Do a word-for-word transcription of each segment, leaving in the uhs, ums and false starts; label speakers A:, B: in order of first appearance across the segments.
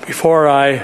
A: Before I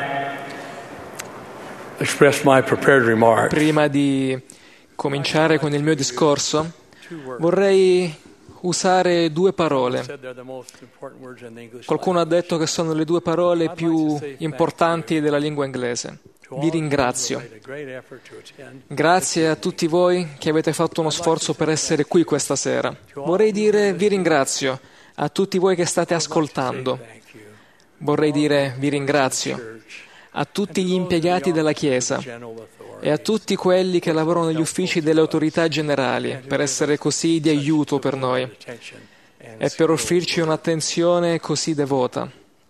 A: express my prepared remarks,
B: Prima di cominciare con il mio discorso, vorrei usare due parole. Qualcuno ha detto che sono le due parole più importanti della lingua inglese. Vi ringrazio. Grazie a tutti voi che avete fatto uno sforzo per essere qui questa sera. Vorrei dire vi ringrazio a tutti voi che state ascoltando. Vorrei dire vi ringrazio a tutti gli impiegati della Chiesa e a tutti quelli che lavorano negli uffici delle autorità generali per essere così di aiuto per noi e per offrirci un'attenzione così devota.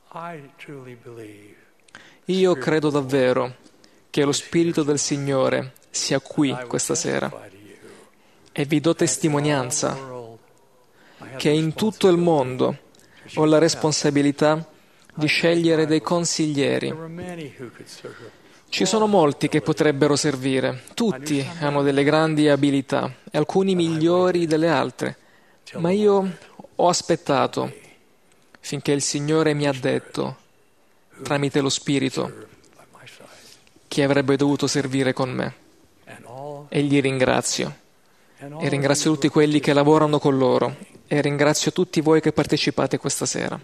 B: Io credo davvero che lo Spirito del Signore sia qui questa sera e vi do testimonianza che in tutto il mondo ho la responsabilità di scegliere dei consiglieri. Ci sono molti che potrebbero servire, tutti hanno delle grandi abilità e alcuni migliori delle altre, ma io ho aspettato finché il Signore mi ha detto, tramite lo Spirito, chi avrebbe dovuto servire con me. E gli ringrazio. E ringrazio tutti quelli che lavorano con loro. E ringrazio tutti voi che partecipate questa sera.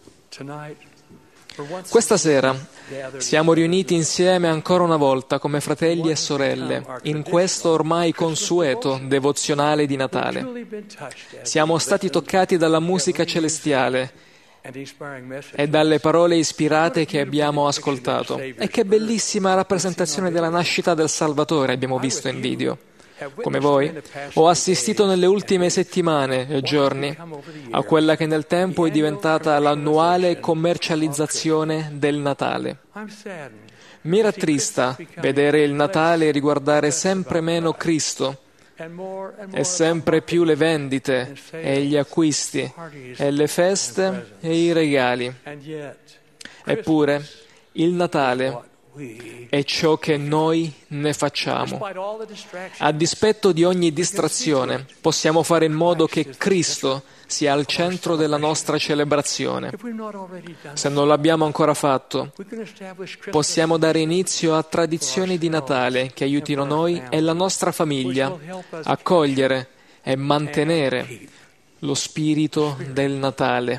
B: Questa sera siamo riuniti insieme ancora una volta come fratelli e sorelle in questo ormai consueto devozionale di Natale. Siamo stati toccati dalla musica celestiale e dalle parole ispirate che abbiamo ascoltato. E che bellissima rappresentazione della nascita del Salvatore abbiamo visto in video. Come voi, ho assistito nelle ultime settimane e giorni a quella che nel tempo è diventata l'annuale commercializzazione del Natale. Mi rattrista vedere il Natale riguardare sempre meno Cristo e sempre più le vendite e gli acquisti e le feste e i regali. Eppure, il Natale è ciò che noi ne facciamo. A dispetto di ogni distrazione, possiamo fare in modo che Cristo sia al centro della nostra celebrazione. Se non l'abbiamo ancora fatto, possiamo dare inizio a tradizioni di Natale che aiutino noi e la nostra famiglia a cogliere e mantenere lo spirito del Natale.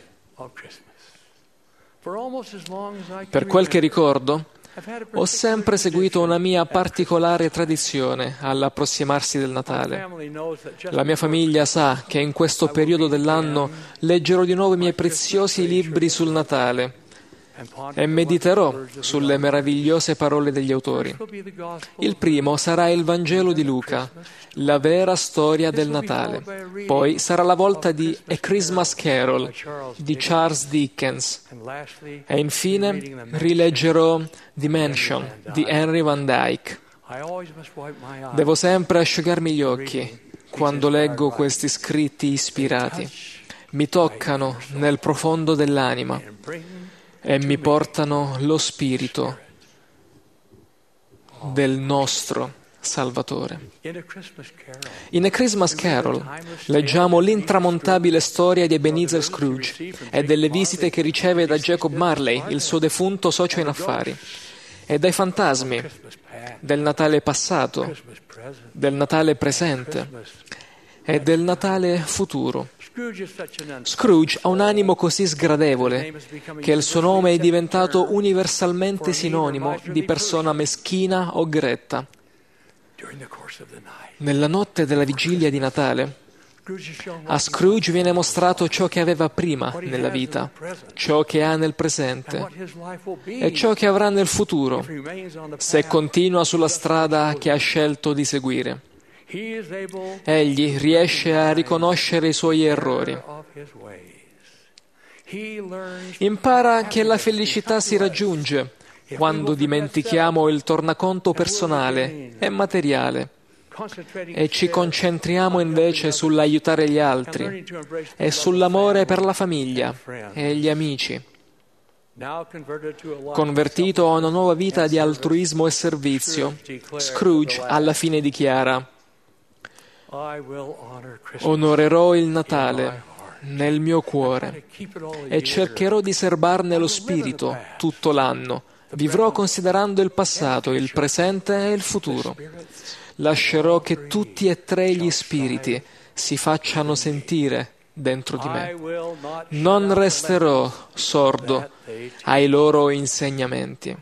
B: Per quel che ricordo, ho sempre seguito una mia particolare tradizione all'approssimarsi del Natale. La mia famiglia sa che in questo periodo dell'anno leggerò di nuovo i miei preziosi libri sul Natale e mediterò sulle meravigliose parole degli autori. Il primo sarà il Vangelo di Luca, la vera storia del Natale. Poi sarà la volta di A Christmas Carol di Charles Dickens. E infine rileggerò The Mansion di Henry Van Dyke. Devo sempre asciugarmi gli occhi quando leggo questi scritti ispirati. Mi toccano nel profondo dell'anima e mi portano lo spirito del nostro Salvatore. In A Christmas Carol leggiamo l'intramontabile storia di Ebenezer Scrooge e delle visite che riceve da Jacob Marley, il suo defunto socio in affari, e dai fantasmi del Natale passato, del Natale presente e del Natale futuro. Scrooge ha un animo così sgradevole che il suo nome è diventato universalmente sinonimo di persona meschina o gretta. Nella notte della vigilia di Natale, a Scrooge viene mostrato ciò che aveva prima nella vita, ciò che ha nel presente e ciò che avrà nel futuro, se continua sulla strada che ha scelto di seguire. Egli riesce a riconoscere i suoi errori. Impara che la felicità si raggiunge quando dimentichiamo il tornaconto personale e materiale e ci concentriamo invece sull'aiutare gli altri e sull'amore per la famiglia e gli amici. Convertito a una nuova vita di altruismo e servizio, Scrooge alla fine dichiara: onorerò il Natale nel mio cuore e cercherò di serbarne lo spirito tutto l'anno. Vivrò considerando il passato, il presente e il futuro. Lascerò che tutti e tre gli spiriti si facciano sentire dentro di me. Non resterò sordo ai loro insegnamenti.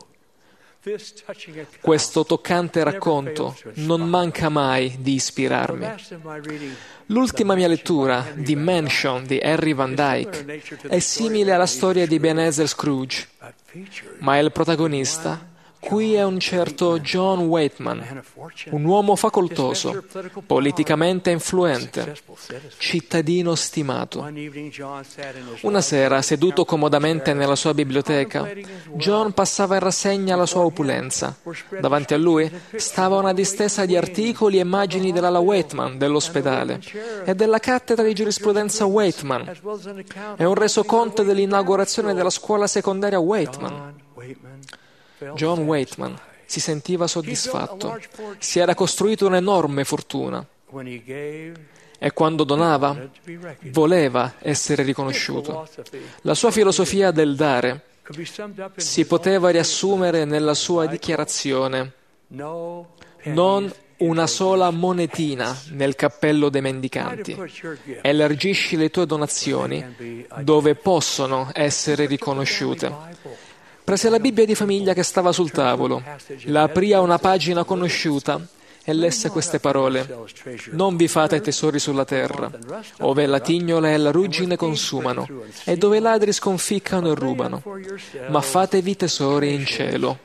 B: Questo toccante racconto non manca mai di ispirarmi. L'ultima mia lettura, The Mansion di Henry Van Dyke, è simile alla storia di Ebenezer Scrooge, ma il protagonista qui è un certo John Waitman, un uomo facoltoso, politicamente influente, cittadino stimato. Una sera, seduto comodamente nella sua biblioteca, John passava in rassegna la sua opulenza. Davanti a lui stava una distesa di articoli e immagini dell'ala Waitman dell'ospedale e della cattedra di giurisprudenza Waitman e un resoconto dell'inaugurazione della scuola secondaria Waitman. John Waitman si sentiva soddisfatto. Si era costruito un'enorme fortuna e quando donava voleva essere riconosciuto. La sua filosofia del dare si poteva riassumere nella sua dichiarazione: non una sola monetina nel cappello dei mendicanti. Elargisci le tue donazioni dove possono essere riconosciute. Prese la Bibbia di famiglia che stava sul tavolo, la aprì a una pagina conosciuta e lesse queste parole: non vi fate tesori sulla terra, ove la tignola e la ruggine consumano, e dove i ladri sconficcano e rubano, ma fatevi tesori in cielo.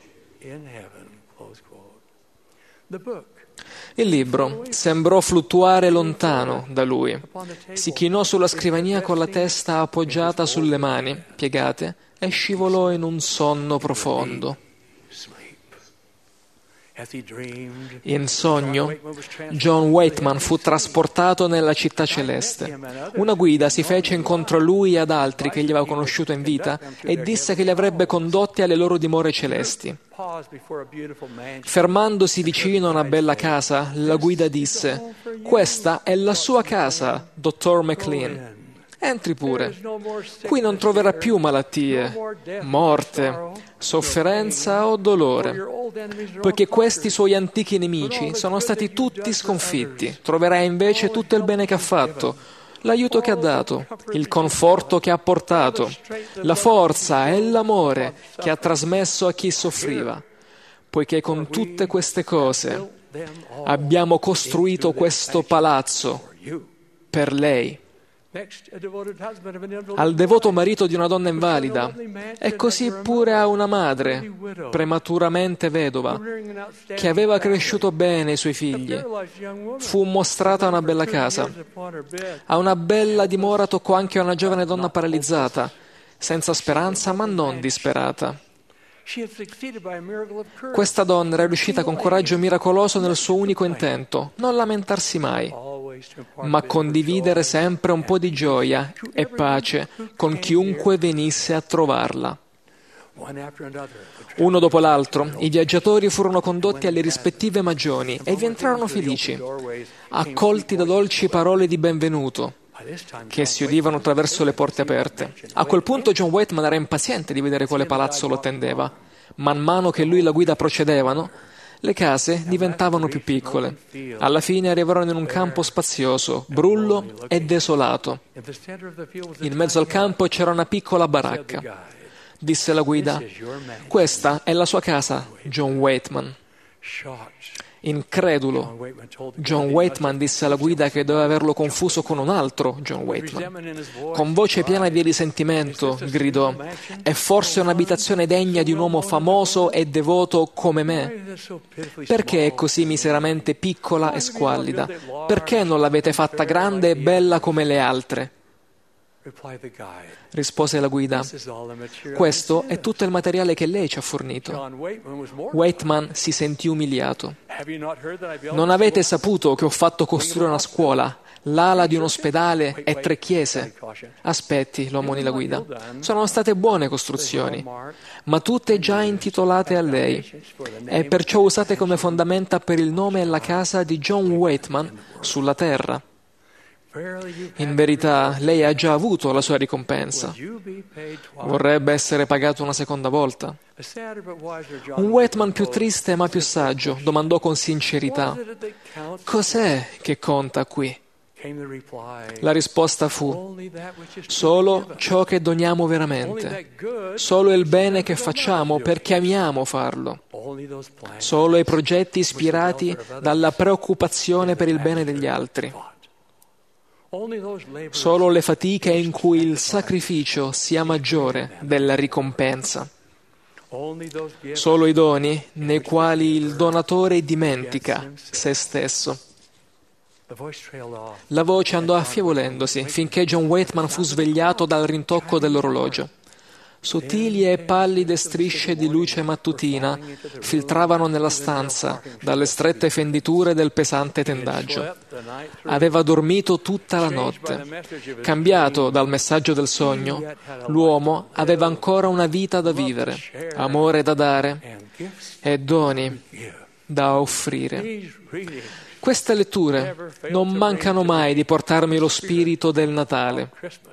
B: Il libro sembrò fluttuare lontano da lui. Si chinò sulla scrivania con la testa appoggiata sulle mani piegate e scivolò in un sonno profondo. In sogno, John Waitman fu trasportato nella città celeste. Una guida si fece incontro a lui e ad altri che egli aveva conosciuto in vita e disse che li avrebbe condotti alle loro dimore celesti. Fermandosi vicino a una bella casa, la guida disse: «Questa è la sua casa, dottor McLean. Entri pure. Qui non troverà più malattie, morte, sofferenza o dolore, poiché questi suoi antichi nemici sono stati tutti sconfitti. Troverai invece tutto il bene che ha fatto, l'aiuto che ha dato, il conforto che ha portato, la forza e l'amore che ha trasmesso a chi soffriva, poiché con tutte queste cose abbiamo costruito questo palazzo per lei». Al devoto marito di una donna invalida e così pure a una madre prematuramente vedova che aveva cresciuto bene i suoi figli fu mostrata una bella casa. A una bella dimora toccò anche una giovane donna paralizzata, senza speranza ma non disperata. Questa donna era riuscita con coraggio miracoloso nel suo unico intento: non lamentarsi mai, ma condividere sempre un po' di gioia e pace con chiunque venisse a trovarla. Uno dopo l'altro, i viaggiatori furono condotti alle rispettive magioni e vi entrarono felici, accolti da dolci parole di benvenuto che si udivano attraverso le porte aperte. A quel punto John Waitman era impaziente di vedere quale palazzo lo attendeva. Man mano che lui e la guida procedevano, le case diventavano più piccole. Alla fine arrivarono in un campo spazioso, brullo e desolato. In mezzo al campo c'era una piccola baracca. Disse la guida: «Questa è la sua casa, John Waitman». Incredulo, John Waitman disse alla guida che doveva averlo confuso con un altro John Waitman. Con voce piena di risentimento gridò: «È forse un'abitazione degna di un uomo famoso e devoto come me? Perché è così miseramente piccola e squallida? Perché non l'avete fatta grande e bella come le altre?» Rispose la guida: «Questo è tutto il materiale che lei ci ha fornito». Waitman si sentì umiliato. «Non avete saputo che ho fatto costruire una scuola, l'ala di un ospedale e tre chiese?» «Aspetti», lo ammonì la guida, «sono state buone costruzioni, ma tutte già intitolate a lei, e perciò usate come fondamenta per il nome e la casa di John Waitman sulla terra». In verità, lei ha già avuto la sua ricompensa. Vorrebbe essere pagato una seconda volta. Un Whitman più triste ma più saggio domandò con sincerità: cos'è che conta qui? La risposta fu: solo ciò che doniamo veramente, solo il bene che facciamo perché amiamo farlo, solo i progetti ispirati dalla preoccupazione per il bene degli altri, solo le fatiche in cui il sacrificio sia maggiore della ricompensa, solo i doni nei quali il donatore dimentica se stesso. La voce andò affievolendosi finché John Whitman fu svegliato dal rintocco dell'orologio. Sottili e pallide strisce di luce mattutina filtravano nella stanza dalle strette fenditure del pesante tendaggio. Aveva dormito tutta la notte. Cambiato dal messaggio del sogno, l'uomo aveva ancora una vita da vivere, amore da dare e doni da offrire. Queste letture non mancano mai di portarmi lo spirito del Natale.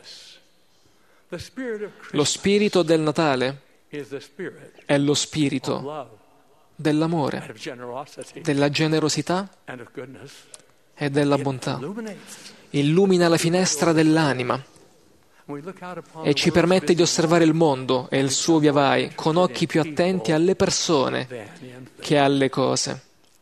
B: Lo spirito del Natale è lo spirito dell'amore, della generosità e della bontà. Illumina la finestra dell'anima e ci permette di osservare il mondo e il suo via vai con occhi più attenti alle persone che alle cose.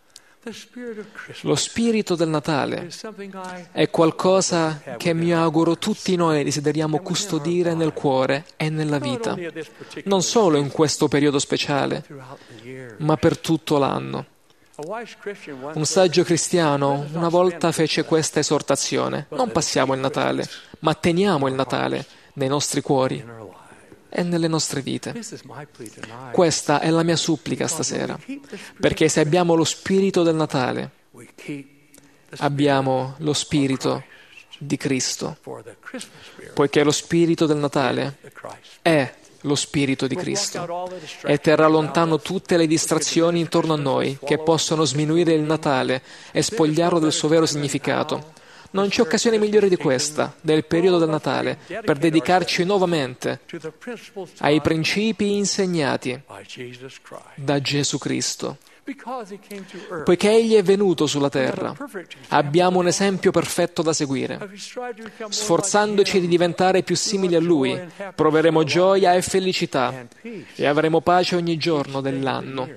B: Lo spirito del Natale è qualcosa che mi auguro tutti noi desideriamo custodire nel cuore e nella vita, non solo in questo periodo speciale, ma per tutto l'anno. Un saggio cristiano una volta fece questa esortazione: non passiamo il Natale, ma teniamo il Natale nei nostri cuori e nelle nostre vite. Questa è la mia supplica stasera, perché se abbiamo lo spirito del Natale, abbiamo lo spirito di Cristo, poiché lo spirito del Natale è lo spirito di Cristo e terrà lontano tutte le distrazioni intorno a noi che possono sminuire il Natale e spogliarlo del suo vero significato. Non c'è occasione migliore di questa, del periodo del Natale, per dedicarci nuovamente ai principi insegnati da Gesù Cristo. Poiché Egli è venuto sulla terra, abbiamo un esempio perfetto da seguire. Sforzandoci di diventare più simili a Lui, proveremo gioia e felicità e avremo pace ogni giorno dell'anno.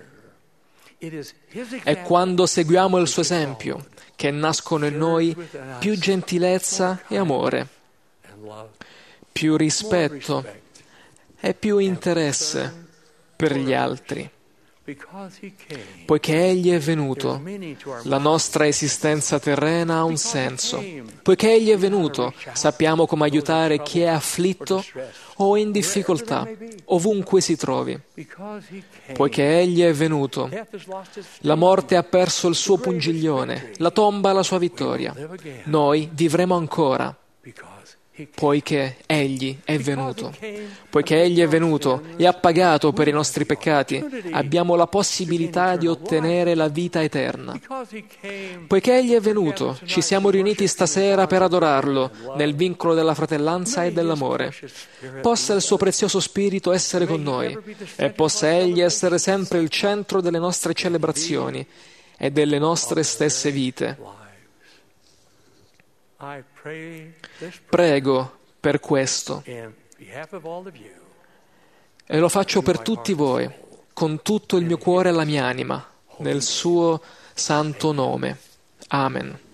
B: È quando seguiamo il suo esempio che nascono in noi più gentilezza e amore, più rispetto e più interesse per gli altri. Poiché Egli è venuto, la nostra esistenza terrena ha un senso. Poiché Egli è venuto, sappiamo come aiutare chi è afflitto o in difficoltà, ovunque si trovi. Poiché Egli è venuto, la morte ha perso il suo pungiglione, la tomba la sua vittoria. Noi vivremo ancora, poiché Egli è venuto. Poiché Egli è venuto e ha pagato per i nostri peccati, abbiamo la possibilità di ottenere la vita eterna. Poiché Egli è venuto, ci siamo riuniti stasera per adorarlo, nel vincolo della fratellanza e dell'amore. Possa il suo prezioso Spirito essere con noi e possa Egli essere sempre il centro delle nostre celebrazioni e delle nostre stesse vite. Prego per questo e lo faccio per tutti voi, con tutto il mio cuore e la mia anima, nel suo santo nome. Amen.